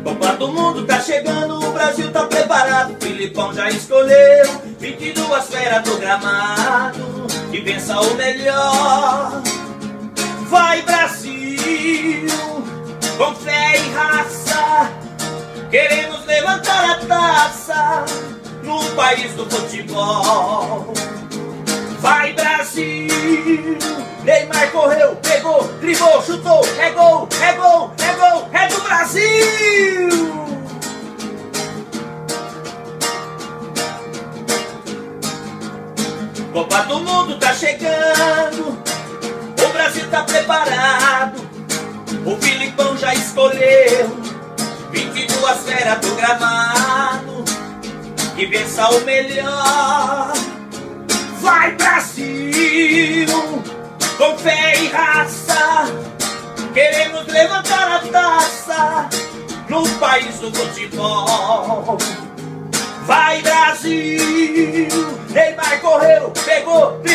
Copa do Mundo tá chegando, o Brasil tá preparado. Filipão já escolheu 22 feras do gramado e pensa o melhor. Vai Brasil, com fé e raça, queremos levantar a taça no país do futebol. Vai Brasil, Neymar correu, pegou, driblou, chutou, é gol, é gol, é gol, é do Brasil! Copa do Mundo tá chegando, o Brasil tá preparado. O Filipão já escolheu 22 feras do gramado que vença o melhor. Vai Brasil, com fé e raça, queremos levantar a taça no país do futebol. Vai Brasil, Neymar correu, pegou,